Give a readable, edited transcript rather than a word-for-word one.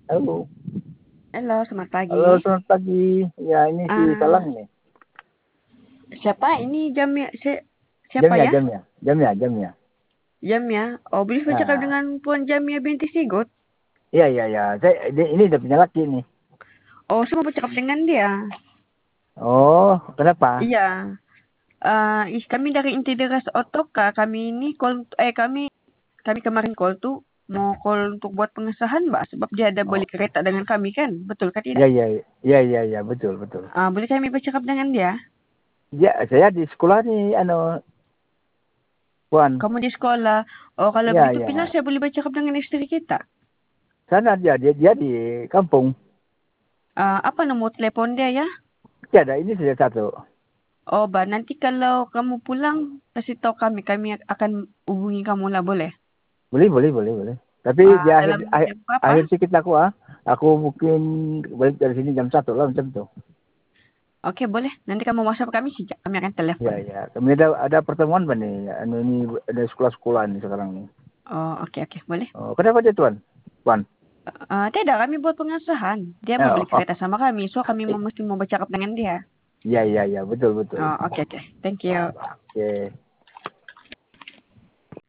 Halo. Halo, selamat pagi. Halo, selamat pagi. Ya, ini si Ah, Salang nih. siapa ini jamnya? Siapa Jamnya, ya? jamnya, jamnya, jamnya. Jamnya. Oh, boleh bercakap Nah, dengan Puan Jamia binti Sigot. iya, iya, iya. Ini udah punya laki nih. Oh, saya mau bercakap dengan dia. Oh, kenapa? Iya. Kami dari Intideras Otoka. Kami ini kami kemarin call tuh mau call untuk buat pengesahan, Mbak. Sebab dia ada beli Oh, kereta dengan kami kan, betul kan iya, tidak? iya, iya, iya, iya, betul, betul. Boleh kami bercakap dengan dia? Ya, saya di sekolah nih, Puan. Kamu di sekolah. Oh, kalau Iya, begitu bila iya. saya boleh bercakap dengan istri kita? Sana dia di kampung. Apa nomor telepon dia ya? Tiada, ini sudah satu. Oh, nanti kalau kamu pulang, kasih tahu kami. Kami akan hubungi kamu lah, boleh? Boleh, boleh, boleh, boleh. Tapi di akhir, Dalam akhir, jam berapa? akhir sikit aku mungkin balik dari sini jam 1 lah, macam tuh. Oke, boleh. Nanti kamu WhatsApp kami sih, kami akan Ya, telepon. ya. Kemudian ada pertemuan apa nih? Ini ada sekolah-sekolah nih sekarang nih. Oh, oke, oke, boleh. Oh, kenapa dia tuan? Tuan. Tidak, kami buat pengasahan. Dia mau beli Oh, kereta sama kami, so kami mesti mau bercakap dengan dia. iya, iya, iya, betul, betul. Oh, oke, oke. Thank you. Oke.